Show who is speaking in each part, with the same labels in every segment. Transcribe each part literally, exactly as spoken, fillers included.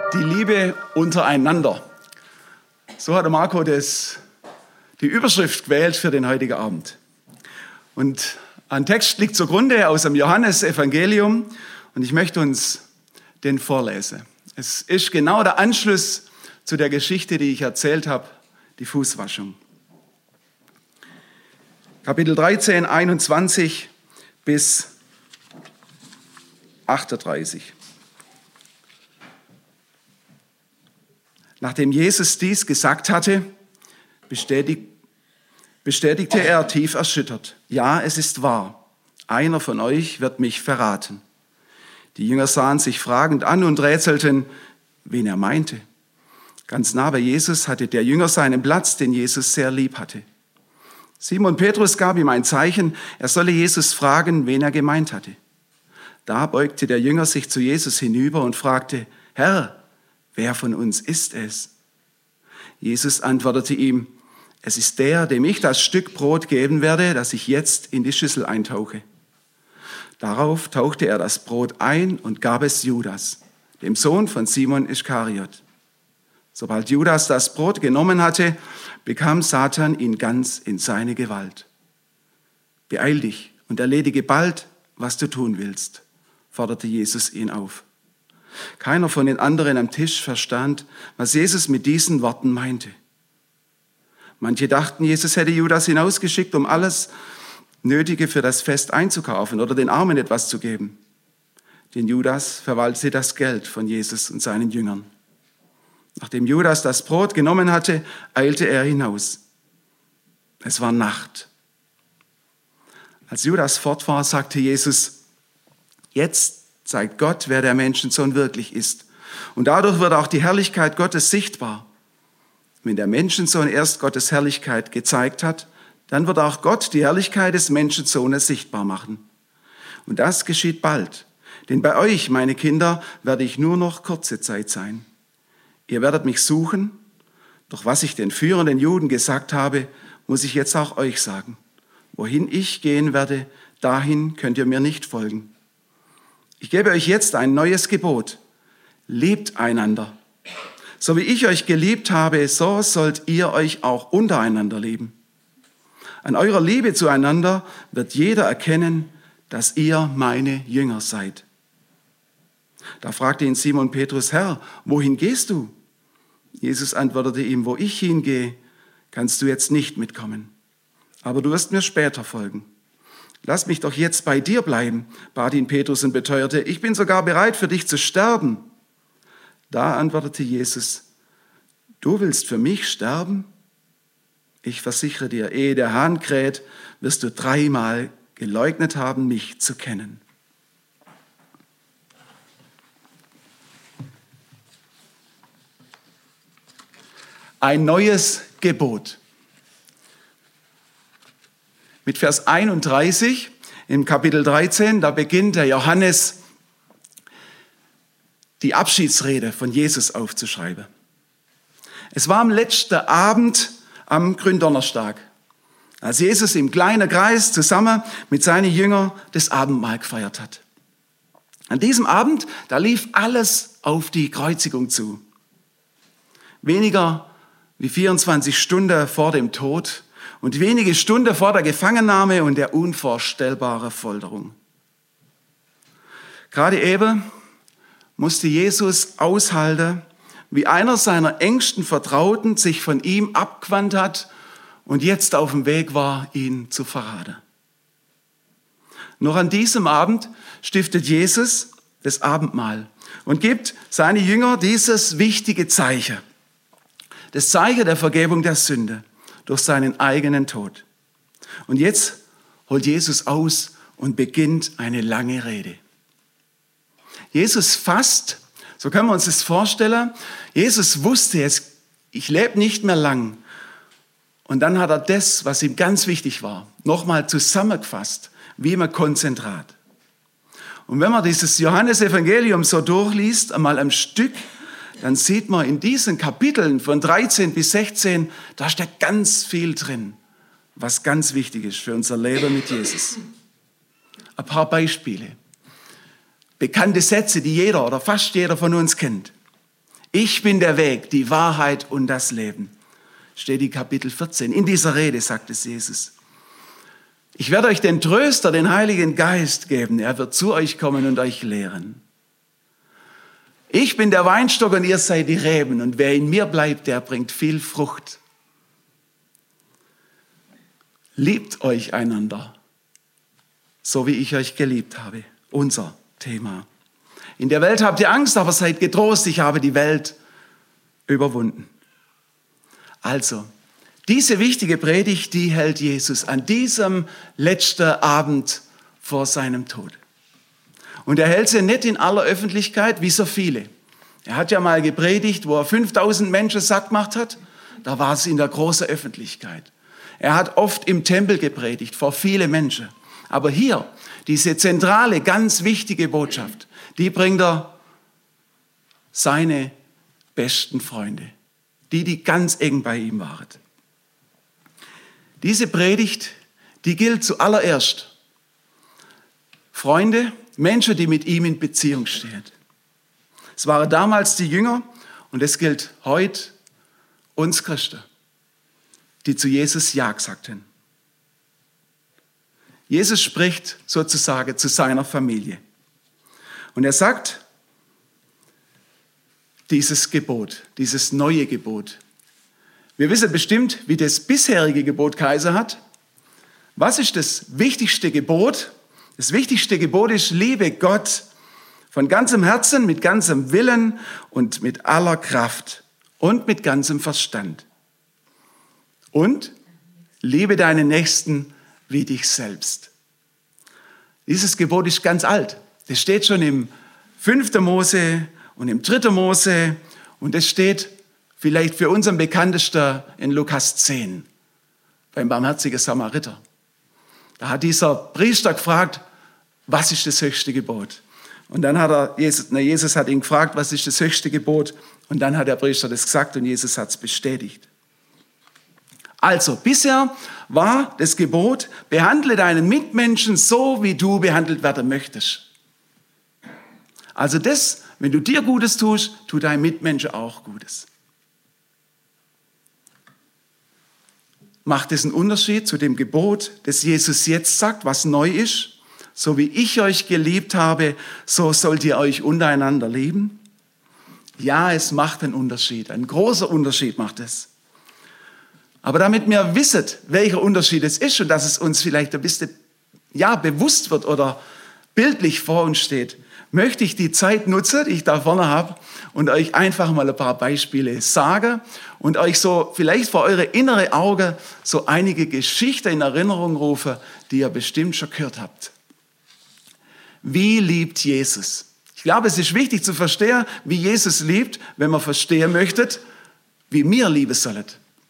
Speaker 1: Die Liebe untereinander. So hat Marco das, die Überschrift gewählt für den heutigen Abend. Und ein Text liegt zugrunde aus dem Johannesevangelium und ich möchte uns den vorlesen. Es ist genau der Anschluss zu der Geschichte, die ich erzählt habe, die Fußwaschung. Kapitel dreizehn, einundzwanzig bis achtunddreißig. Nachdem Jesus dies gesagt hatte, bestätigt, bestätigte er tief erschüttert: Ja, es ist wahr, einer von euch wird mich verraten. Die Jünger sahen sich fragend an und rätselten, wen er meinte. Ganz nah bei Jesus hatte der Jünger seinen Platz, den Jesus sehr lieb hatte. Simon Petrus gab ihm ein Zeichen, er solle Jesus fragen, wen er gemeint hatte. Da beugte der Jünger sich zu Jesus hinüber und fragte: Herr, wer von uns ist es? Jesus antwortete ihm: Es ist der, dem ich das Stück Brot geben werde, das ich jetzt in die Schüssel eintauche. Darauf tauchte er das Brot ein und gab es Judas, dem Sohn von Simon Iskariot. Sobald Judas das Brot genommen hatte, bekam Satan ihn ganz in seine Gewalt. Beeil dich und erledige bald, was du tun willst, forderte Jesus ihn auf. Keiner von den anderen am Tisch verstand, was Jesus mit diesen Worten meinte. Manche dachten, Jesus hätte Judas hinausgeschickt, um alles Nötige für das Fest einzukaufen oder den Armen etwas zu geben. Denn Judas verwaltete das Geld von Jesus und seinen Jüngern. Nachdem Judas das Brot genommen hatte, eilte er hinaus. Es war Nacht. Als Judas fort war, sagte Jesus: Jetzt zeigt Gott, wer der Menschensohn wirklich ist. Und dadurch wird auch die Herrlichkeit Gottes sichtbar. Wenn der Menschensohn erst Gottes Herrlichkeit gezeigt hat, dann wird auch Gott die Herrlichkeit des Menschensohnes sichtbar machen. Und das geschieht bald. Denn bei euch, meine Kinder, werde ich nur noch kurze Zeit sein. Ihr werdet mich suchen, doch was ich den führenden Juden gesagt habe, muss ich jetzt auch euch sagen. Wohin ich gehen werde, dahin könnt ihr mir nicht folgen. Ich gebe euch jetzt ein neues Gebot. Liebt einander. So wie ich euch geliebt habe, so sollt ihr euch auch untereinander lieben. An eurer Liebe zueinander wird jeder erkennen, dass ihr meine Jünger seid. Da fragte ihn Simon Petrus: Herr, wohin gehst du? Jesus antwortete ihm: Wo ich hingehe, kannst du jetzt nicht mitkommen. Aber du wirst mir später folgen. Lass mich doch jetzt bei dir bleiben, bat ihn Petrus und beteuerte: Ich bin sogar bereit, für dich zu sterben. Da antwortete Jesus: Du willst für mich sterben? Ich versichere dir, ehe der Hahn kräht, wirst du dreimal geleugnet haben, mich zu kennen. Ein neues Gebot. Mit Vers einunddreißig im Kapitel dreizehn, da beginnt der Johannes die Abschiedsrede von Jesus aufzuschreiben. Es war am letzten Abend am Gründonnerstag, als Jesus im kleinen Kreis zusammen mit seinen Jüngern das Abendmahl gefeiert hat. An diesem Abend, da lief alles auf die Kreuzigung zu. Weniger wie vierundzwanzig Stunden vor dem Tod und wenige Stunden vor der Gefangennahme und der unvorstellbaren Folterung. Gerade eben musste Jesus aushalten, wie einer seiner engsten Vertrauten sich von ihm abgewandt hat und jetzt auf dem Weg war, ihn zu verraten. Noch an diesem Abend stiftet Jesus das Abendmahl und gibt seine Jünger dieses wichtige Zeichen. Das Zeichen der Vergebung der Sünde durch seinen eigenen Tod. Und jetzt holt Jesus aus und beginnt eine lange Rede. Jesus fasst, so können wir uns das vorstellen, Jesus wusste jetzt, ich lebe nicht mehr lang. Und dann hat er das, was ihm ganz wichtig war, nochmal zusammengefasst, wie im Konzentrat. Und wenn man dieses Johannesevangelium so durchliest, einmal am Stück, dann sieht man in diesen Kapiteln von dreizehn bis sechzehn, da steckt ganz viel drin, was ganz wichtig ist für unser Leben mit Jesus. Ein paar Beispiele. Bekannte Sätze, die jeder oder fast jeder von uns kennt. Ich bin der Weg, die Wahrheit und das Leben. Steht in Kapitel vierzehn. In dieser Rede sagt es Jesus. Ich werde euch den Tröster, den Heiligen Geist geben. Er wird zu euch kommen und euch lehren. Ich bin der Weinstock und ihr seid die Reben. Und wer in mir bleibt, der bringt viel Frucht. Liebt euch einander, so wie ich euch geliebt habe. Unser Thema. In der Welt habt ihr Angst, aber seid getrost, ich habe die Welt überwunden. Also, diese wichtige Predigt, die hält Jesus an diesem letzten Abend vor seinem Tod. Und er hält sie nicht in aller Öffentlichkeit, wie so viele. Er hat ja mal gepredigt, wo er fünftausend Menschen satt gemacht hat. Da war es in der großen Öffentlichkeit. Er hat oft im Tempel gepredigt, vor viele Menschen. Aber hier, diese zentrale, ganz wichtige Botschaft, die bringt er seine besten Freunde, die, die ganz eng bei ihm waren. Diese Predigt, die gilt zuallererst Freunde, Menschen, die mit ihm in Beziehung stehen. Es waren damals die Jünger und es gilt heute uns Christen, die zu Jesus Ja sagten. Jesus spricht sozusagen zu seiner Familie. Und er sagt, dieses Gebot, dieses neue Gebot. Wir wissen bestimmt, wie das bisherige Gebot geheißen hat. Was ist das wichtigste Gebot? Das wichtigste Gebot ist, liebe Gott von ganzem Herzen, mit ganzem Willen und mit aller Kraft und mit ganzem Verstand. Und liebe deinen Nächsten wie dich selbst. Dieses Gebot ist ganz alt. Das steht schon im fünften Mose und im dritten Mose und es steht vielleicht für uns am bekanntesten in Lukas zehn, beim barmherzigen Samariter. Da hat dieser Priester gefragt, was ist das höchste Gebot? Und dann hat er, Jesus, na, Jesus hat ihn gefragt, was ist das höchste Gebot? Und dann hat der Priester das gesagt und Jesus hat es bestätigt. Also, bisher war das Gebot, behandle deinen Mitmenschen so, wie du behandelt werden möchtest. Also das, wenn du dir Gutes tust, tu deinem Mitmenschen auch Gutes. Macht es einen Unterschied zu dem Gebot, das Jesus jetzt sagt, was neu ist? So wie ich euch geliebt habe, so sollt ihr euch untereinander lieben? Ja, es macht einen Unterschied. Ein großer Unterschied macht es. Aber damit wir wissen, welcher Unterschied es ist und dass es uns vielleicht ein bisschen ja, bewusst wird oder bildlich vor uns steht, möchte ich die Zeit nutzen, die ich da vorne habe, und euch einfach mal ein paar Beispiele sagen und euch so vielleicht vor eure innere Auge so einige Geschichten in Erinnerung rufen, die ihr bestimmt schon gehört habt. Wie liebt Jesus? Ich glaube, es ist wichtig zu verstehen, wie Jesus liebt, wenn man verstehen möchte, wie wir lieben sollen.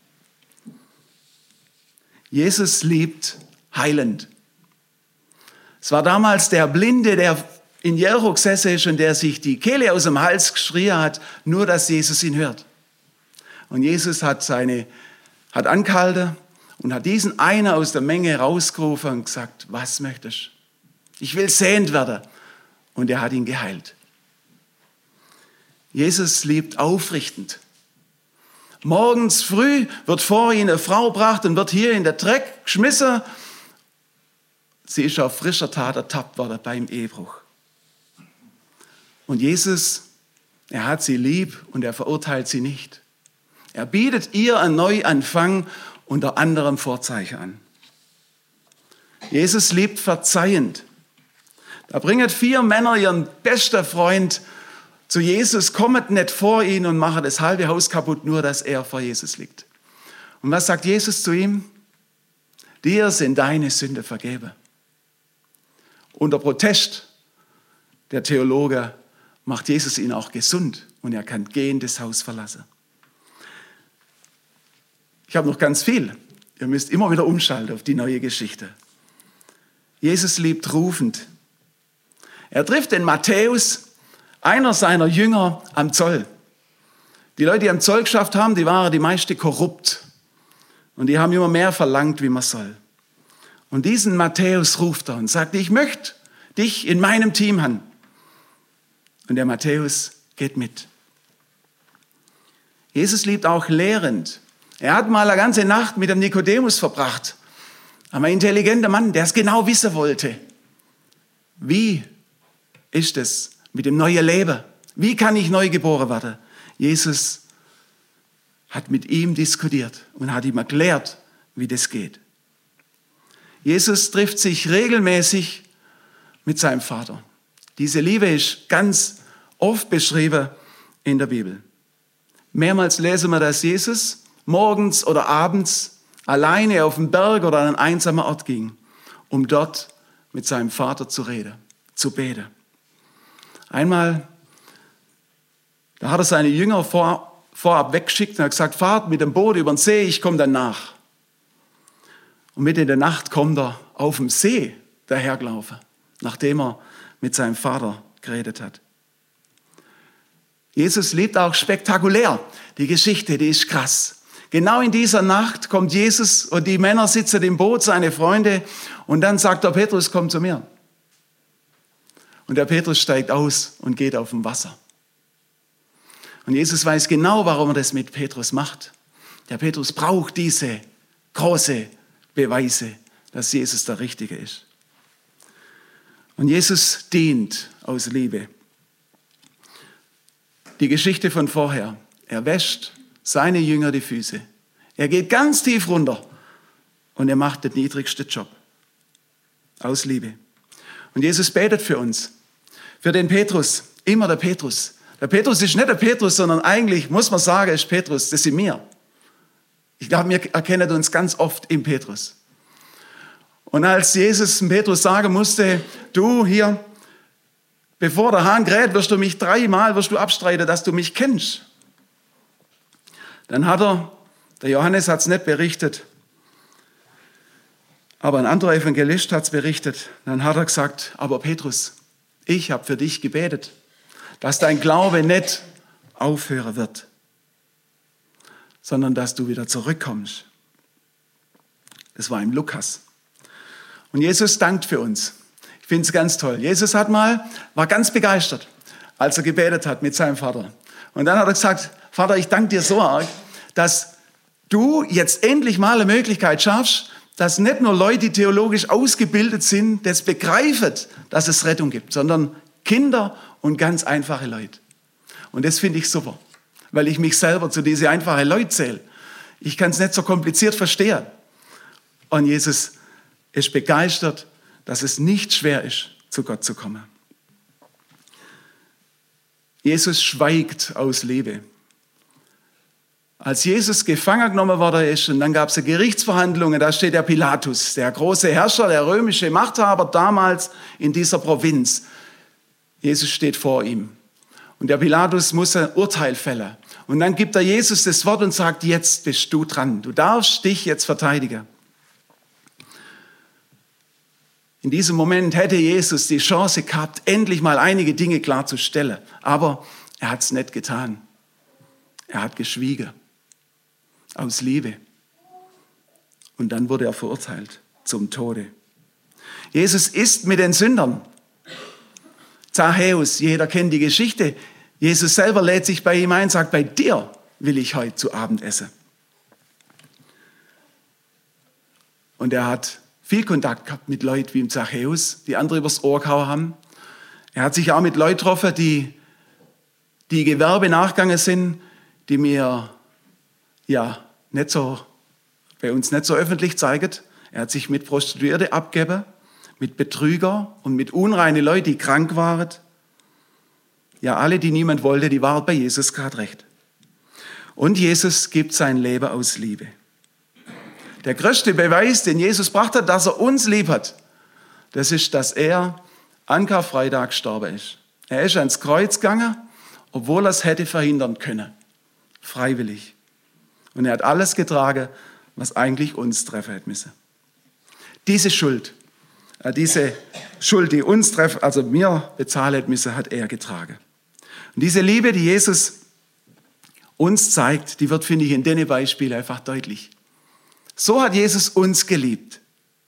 Speaker 1: Jesus liebt heilend. Es war damals der Blinde, der in Jericho gesessen ist und der sich die Kehle aus dem Hals geschrien hat, nur dass Jesus ihn hört. Und Jesus hat seine, hat angehalten und hat diesen einen aus der Menge rausgerufen und gesagt, was möchtest du? Ich will sehend werden. Und er hat ihn geheilt. Jesus liebt aufrichtend. Morgens früh wird vor ihn eine Frau gebracht und wird hier in den Dreck geschmissen. Sie ist auf frischer Tat ertappt worden beim Ehebruch. Und Jesus, er hat sie lieb und er verurteilt sie nicht. Er bietet ihr einen Neuanfang unter anderem Vorzeichen an. Jesus liebt verzeihend. Da bringen vier Männer ihren besten Freund zu Jesus, kommen nicht vor ihn und machen das halbe Haus kaputt, nur dass er vor Jesus liegt. Und was sagt Jesus zu ihm? Dir sind deine Sünde vergeben. Unter Protest der Theologen macht Jesus ihn auch gesund und er kann gehen das Haus verlassen. Ich habe noch ganz viel. Ihr müsst immer wieder umschalten auf die neue Geschichte. Jesus liebt rufend. Er trifft den Matthäus, einer seiner Jünger, am Zoll. Die Leute, die am Zoll geschafft haben, die waren die meisten korrupt. Und die haben immer mehr verlangt, wie man soll. Und diesen Matthäus ruft er und sagt, ich möchte dich in meinem Team haben. Und der Matthäus geht mit. Jesus liebt auch lehrend. Er hat mal eine ganze Nacht mit dem Nikodemus verbracht. Aber ein intelligenter Mann, der es genau wissen wollte. Wie ist es mit dem neuen Leben? Wie kann ich neu geboren werden? Jesus hat mit ihm diskutiert und hat ihm erklärt, wie das geht. Jesus trifft sich regelmäßig mit seinem Vater. Diese Liebe ist ganz oft beschrieben in der Bibel. Mehrmals lesen wir, dass Jesus morgens oder abends alleine auf den Berg oder an einen einsamen Ort ging, um dort mit seinem Vater zu reden, zu beten. Einmal, da hat er seine Jünger vor, vorab weggeschickt und hat gesagt, fahrt mit dem Boot über den See, ich komme dann nach. Und mitten in der Nacht kommt er auf dem See dahergelaufen, nachdem er mit seinem Vater geredet hat. Jesus lebt auch spektakulär. Die Geschichte, die ist krass. Genau in dieser Nacht kommt Jesus und die Männer sitzen im Boot, seine Freunde, und dann sagt der Petrus, komm zu mir. Und der Petrus steigt aus und geht auf dem Wasser. Und Jesus weiß genau, warum er das mit Petrus macht. Der Petrus braucht diese große Beweise, dass Jesus der Richtige ist. Und Jesus dient aus Liebe. Die Geschichte von vorher. Er wäscht seine Jünger die Füße. Er geht ganz tief runter und er macht den niedrigsten Job. Aus Liebe. Und Jesus betet für uns. Für den Petrus. Immer der Petrus. Der Petrus ist nicht der Petrus, sondern eigentlich, muss man sagen, ist Petrus, das sind wir. Ich glaube, wir erkennen uns ganz oft im Petrus. Und als Jesus dem Petrus sagen musste, du hier, bevor der Hahn kräht, wirst du mich dreimal wirst du abstreiten, dass du mich kennst. Dann hat er, der Johannes hat es nicht berichtet, aber ein anderer Evangelist hat es berichtet. Dann hat er gesagt, aber Petrus, ich habe für dich gebetet, dass dein Glaube nicht aufhören wird, sondern dass du wieder zurückkommst. Das war im Lukas. Und Jesus dankt für uns. Ich finde es ganz toll. Jesus hat mal, war ganz begeistert, als er gebetet hat mit seinem Vater. Und dann hat er gesagt, Vater, ich danke dir so arg, dass du jetzt endlich mal eine Möglichkeit schaffst, dass nicht nur Leute, die theologisch ausgebildet sind, das begreifen, dass es Rettung gibt, sondern Kinder und ganz einfache Leute. Und das finde ich super, weil ich mich selber zu diesen einfachen Leuten zähle. Ich kann es nicht so kompliziert verstehen. Und Jesus ist begeistert, dass es nicht schwer ist, zu Gott zu kommen. Jesus schweigt aus Liebe. Als Jesus gefangen genommen worden ist, und dann gab es Gerichtsverhandlungen, da steht der Pilatus, der große Herrscher, der römische Machthaber damals in dieser Provinz. Jesus steht vor ihm. Und der Pilatus muss ein Urteil fällen. Und dann gibt er Jesus das Wort und sagt, jetzt bist du dran. Du darfst dich jetzt verteidigen. In diesem Moment hätte Jesus die Chance gehabt, endlich mal einige Dinge klarzustellen. Aber er hat es nicht getan. Er hat geschwiegen. Aus Liebe. Und dann wurde er verurteilt zum Tode. Jesus isst mit den Sündern. Zachäus, jeder kennt die Geschichte. Jesus selber lädt sich bei ihm ein, sagt, bei dir will ich heute zu Abend essen. Und er hat viel Kontakt gehabt mit Leuten wie im Zachäus, die andere übers Ohr gehauen haben. Er hat sich auch mit Leuten getroffen, die, die Gewerbe nachgegangen sind, die mir ja nicht so, bei uns nicht so öffentlich zeigen. Er hat sich mit Prostituierte abgegeben, mit Betrüger und mit unreinen Leuten, die krank waren. Ja, alle, die niemand wollte, die waren bei Jesus gerade recht. Und Jesus gibt sein Leben aus Liebe. Der größte Beweis, den Jesus gebracht hat, dass er uns lieb hat, das ist, dass er an Karfreitag gestorben ist. Er ist ans Kreuz gegangen, obwohl er es hätte verhindern können. Freiwillig. Und er hat alles getragen, was eigentlich uns treffen hätte müssen. Diese Schuld, diese Schuld, die uns treffen, also mir bezahlen hätte müssen, hat er getragen. Und diese Liebe, die Jesus uns zeigt, die wird, finde ich, in den Beispielen einfach deutlich. So hat Jesus uns geliebt.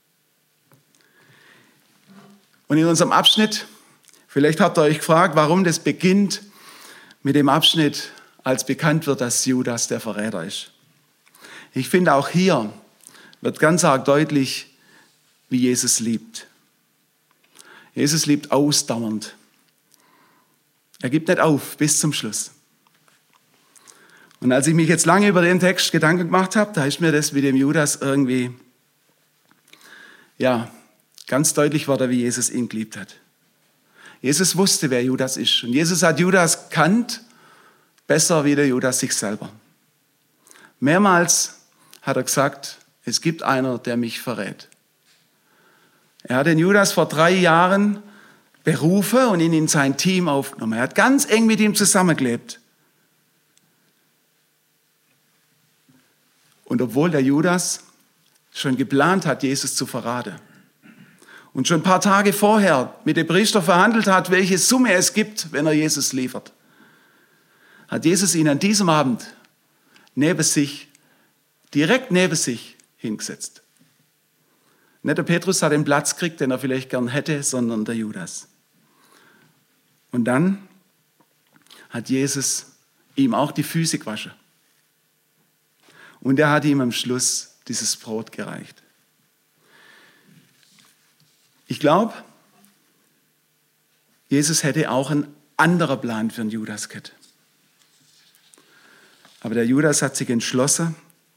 Speaker 1: Und in unserem Abschnitt, vielleicht habt ihr euch gefragt, warum das beginnt mit dem Abschnitt als bekannt wird, dass Judas der Verräter ist. Ich finde, auch hier wird ganz arg deutlich, wie Jesus liebt. Jesus liebt ausdauernd. Er gibt nicht auf bis zum Schluss. Und als ich mich jetzt lange über den Text Gedanken gemacht habe, da ist mir das mit dem Judas irgendwie, ja, ganz deutlich geworden, wie Jesus ihn geliebt hat. Jesus wusste, wer Judas ist. Und Jesus hat Judas kannt, besser wie der Judas sich selber. Mehrmals hat er gesagt, es gibt einer, der mich verrät. Er hat den Judas vor drei Jahren berufen und ihn in sein Team aufgenommen. Er hat ganz eng mit ihm zusammengelebt. Und obwohl der Judas schon geplant hat, Jesus zu verraten und schon ein paar Tage vorher mit dem Priester verhandelt hat, welche Summe es gibt, wenn er Jesus liefert, hat Jesus ihn an diesem Abend neben sich, direkt neben sich hingesetzt. Nicht der Petrus hat den Platz gekriegt, den er vielleicht gern hätte, sondern der Judas. Und dann hat Jesus ihm auch die Füße gewaschen. Und er hat ihm am Schluss dieses Brot gereicht. Ich glaube, Jesus hätte auch einen anderen Plan für den Judas gehabt. Aber der Judas hat sich entschlossen,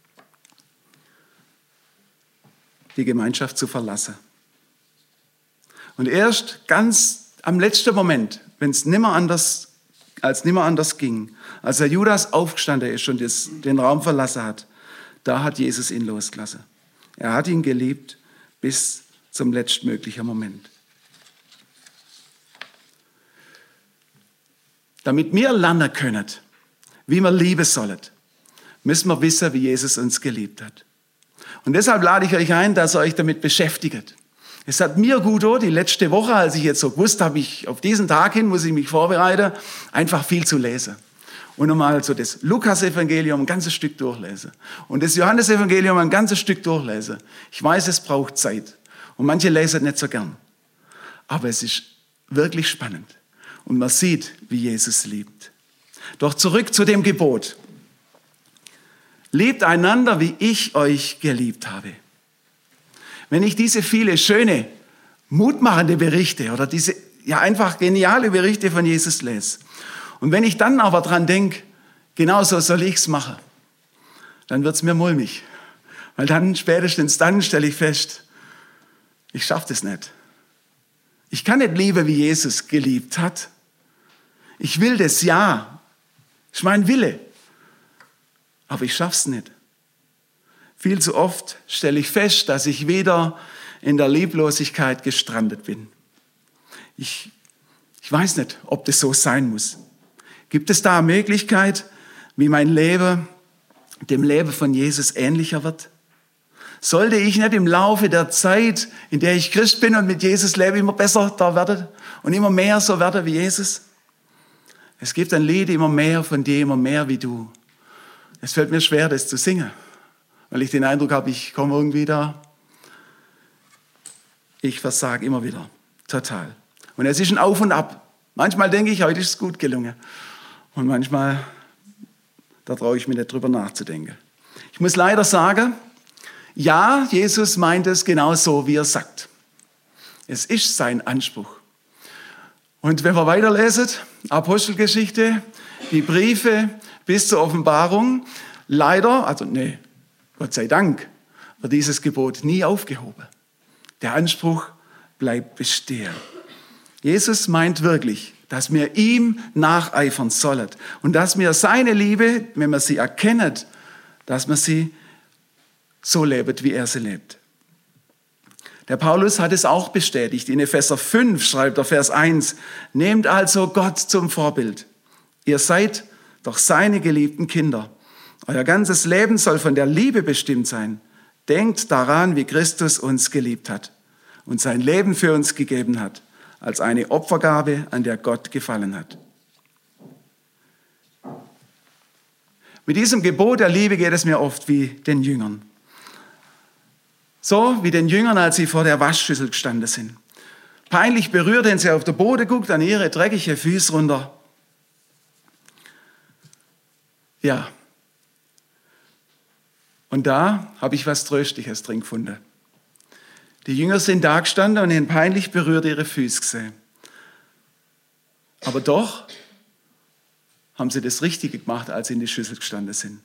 Speaker 1: die Gemeinschaft zu verlassen. Und erst ganz am letzten Moment, wenn es nimmer anders, als nimmer anders ging, als der Judas aufgestanden ist und das, den Raum verlassen hat, da hat Jesus ihn losgelassen. Er hat ihn geliebt bis zum letztmöglichen Moment. Damit wir lernen können, wie wir lieben sollen, müssen wir wissen, wie Jesus uns geliebt hat. Und deshalb lade ich euch ein, dass ihr euch damit beschäftigt. Es hat mir gut getan, die letzte Woche, als ich jetzt so gewusst habe, ich, auf diesen Tag hin muss ich mich vorbereiten, einfach viel zu lesen. Und nochmal so das Lukas-Evangelium ein ganzes Stück durchlesen. Und das Johannes-Evangelium ein ganzes Stück durchlesen. Ich weiß, es braucht Zeit. Und manche lesen nicht so gern. Aber es ist wirklich spannend. Und man sieht, wie Jesus liebt. Doch zurück zu dem Gebot. Liebt einander, wie ich euch geliebt habe. Wenn ich diese viele schöne, mutmachende Berichte oder diese ja einfach geniale Berichte von Jesus lese und wenn ich dann aber dran denke, genauso soll ich es machen, dann wird es mir mulmig. Weil dann, spätestens dann stelle ich fest, ich schaffe das nicht. Ich kann nicht lieben, wie Jesus geliebt hat. Ich will das, ja. Das ist mein Wille. Aber ich schaffe es nicht. Viel zu oft stelle ich fest, dass ich wieder in der Lieblosigkeit gestrandet bin. Ich, ich weiß nicht, ob das so sein muss. Gibt es da eine Möglichkeit, wie mein Leben dem Leben von Jesus ähnlicher wird? Sollte ich nicht im Laufe der Zeit, in der ich Christ bin und mit Jesus lebe, immer besser da werden und immer mehr so werden wie Jesus? Es gibt ein Lied, immer mehr von dir, immer mehr wie du. Es fällt mir schwer, das zu singen, weil ich den Eindruck habe, ich komme irgendwie da. Ich versage immer wieder, total. Und es ist ein Auf und Ab. Manchmal denke ich, heute ist es gut gelungen. Und manchmal, da traue ich mir nicht drüber nachzudenken. Ich muss leider sagen, ja, Jesus meint es genau so, wie er sagt. Es ist sein Anspruch. Und wenn wir weiterlesen, Apostelgeschichte, die Briefe bis zur Offenbarung, leider, also nee, Gott sei Dank, wird dieses Gebot nie aufgehoben. Der Anspruch bleibt bestehen. Jesus meint wirklich, dass wir ihm nacheifern sollen und dass wir seine Liebe, wenn wir sie erkennen, dass wir sie so lebt, wie er sie lebt. Der Paulus hat es auch bestätigt. In Epheser fünf schreibt er Vers eins, nehmt also Gott zum Vorbild. Ihr seid doch seine geliebten Kinder. Euer ganzes Leben soll von der Liebe bestimmt sein. Denkt daran, wie Christus uns geliebt hat und sein Leben für uns gegeben hat, als eine Opfergabe, an der Gott gefallen hat. Mit diesem Gebot der Liebe geht es mir oft wie den Jüngern. So wie den Jüngern, als sie vor der Waschschüssel gestanden sind. Peinlich berührt, wenn sie auf den Boden guckt, an ihre dreckige Füße runter. Ja. Und da habe ich was Tröstliches drin gefunden. Die Jünger sind da gestanden und haben peinlich berührt ihre Füße gesehen. Aber doch haben sie das Richtige gemacht, als sie in die Schüssel gestanden sind.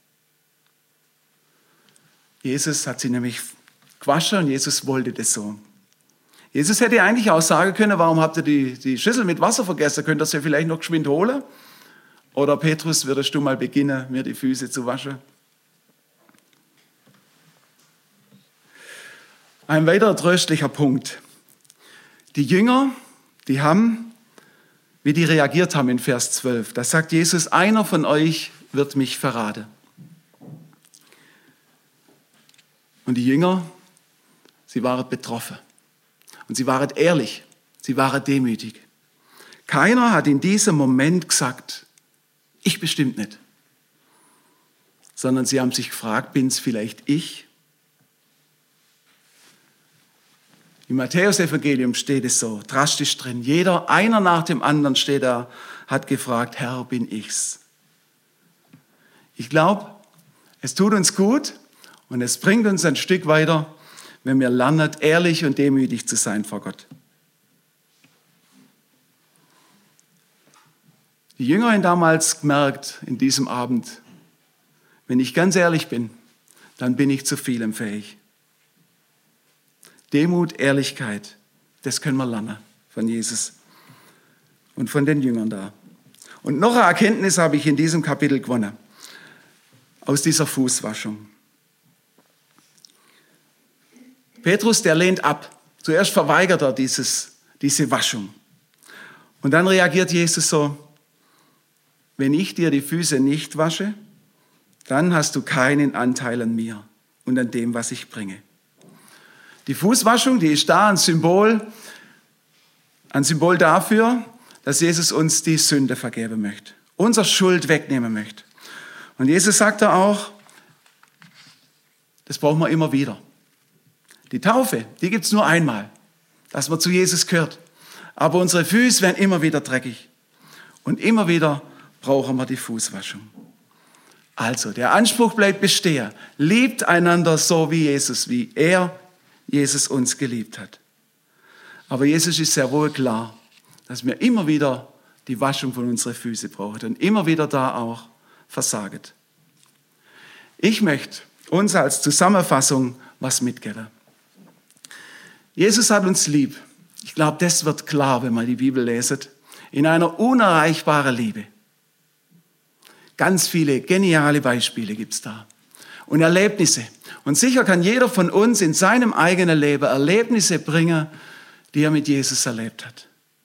Speaker 1: Jesus hat sie nämlich gewaschen und Jesus wollte das so. Jesus hätte eigentlich auch sagen können, warum habt ihr die, die Schüssel mit Wasser vergessen? Könnt ihr sie vielleicht noch geschwind holen? Oder Petrus, würdest du mal beginnen, mir die Füße zu waschen? Ein weiterer tröstlicher Punkt. Die Jünger, die haben, wie die reagiert haben in Vers zwölf, da sagt Jesus, einer von euch wird mich verraten. Und die Jünger, sie waren betroffen. Und sie waren ehrlich, sie waren demütig. Keiner hat in diesem Moment gesagt, ich bestimmt nicht. Sondern sie haben sich gefragt, bin es vielleicht ich? Im Matthäus-Evangelium steht es so, drastisch drin. Jeder, einer nach dem anderen steht da, hat gefragt, Herr, bin ich's? Ich glaube, es tut uns gut und es bringt uns ein Stück weiter, wenn wir lernen, ehrlich und demütig zu sein vor Gott. Die Jünger haben damals gemerkt, in diesem Abend, wenn ich ganz ehrlich bin, dann bin ich zu vielem fähig. Demut, Ehrlichkeit, das können wir lernen von Jesus und von den Jüngern da. Und noch eine Erkenntnis habe ich in diesem Kapitel gewonnen, aus dieser Fußwaschung. Petrus, der lehnt ab. Zuerst verweigert er dieses, diese Waschung. Und dann reagiert Jesus so, wenn ich dir die Füße nicht wasche, dann hast du keinen Anteil an mir und an dem, was ich bringe. Die Fußwaschung, die ist da ein Symbol, ein Symbol dafür, dass Jesus uns die Sünde vergeben möchte, unsere Schuld wegnehmen möchte. Und Jesus sagt da auch, das brauchen wir immer wieder. Die Taufe, die gibt es nur einmal, dass man zu Jesus gehört. Aber unsere Füße werden immer wieder dreckig. Und immer wieder brauchen wir die Fußwaschung. Also, der Anspruch bleibt bestehen. Liebt einander so wie Jesus, wie er, Jesus, uns geliebt hat. Aber Jesus ist sehr wohl klar, dass wir immer wieder die Waschung von unseren Füßen brauchen und immer wieder da auch versagen. Ich möchte uns als Zusammenfassung was mitgeben. Jesus hat uns lieb. Ich glaube, das wird klar, wenn man die Bibel leset. In einer unerreichbaren Liebe. Ganz viele geniale Beispiele gibt es da. Und Erlebnisse. Und sicher kann jeder von uns in seinem eigenen Leben Erlebnisse bringen, die er mit Jesus erlebt hat.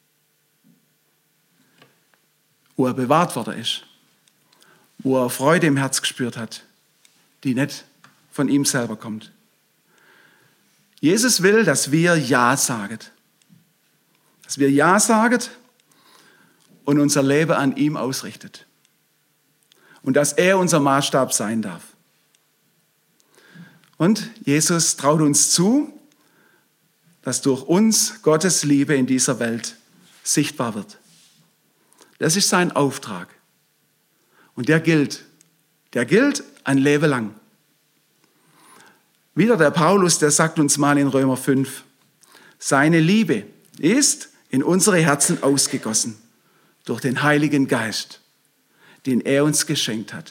Speaker 1: Wo er bewahrt worden ist. Wo er Freude im Herz gespürt hat, die nicht von ihm selber kommt. Jesus will, dass wir Ja sagen. Dass wir Ja sagen und unser Leben an ihm ausrichtet. Und dass er unser Maßstab sein darf. Und Jesus traut uns zu, dass durch uns Gottes Liebe in dieser Welt sichtbar wird. Das ist sein Auftrag. Und der gilt. Der gilt ein Leben lang. Wieder der Paulus, der sagt uns mal in Römer fünf, seine Liebe ist in unsere Herzen ausgegossen durch den Heiligen Geist, den er uns geschenkt hat.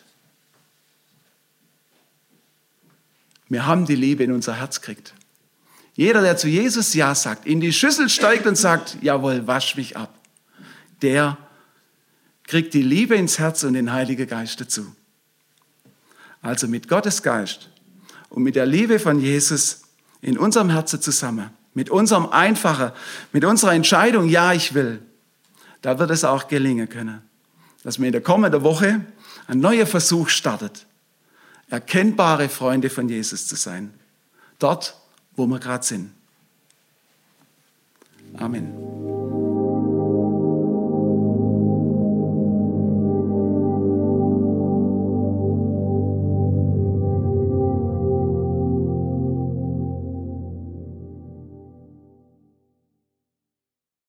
Speaker 1: Wir haben die Liebe in unser Herz gekriegt. Jeder, der zu Jesus Ja sagt, in die Schüssel steigt und sagt, jawohl, wasch mich ab, der kriegt die Liebe ins Herz und den Heiligen Geist dazu. Also mit Gottes Geist und mit der Liebe von Jesus in unserem Herzen zusammen, mit unserem Einfachen, mit unserer Entscheidung, ja, ich will, da wird es auch gelingen können, dass wir in der kommenden Woche ein neuer Versuch startet, erkennbare Freunde von Jesus zu sein, dort, wo wir gerade sind. Amen.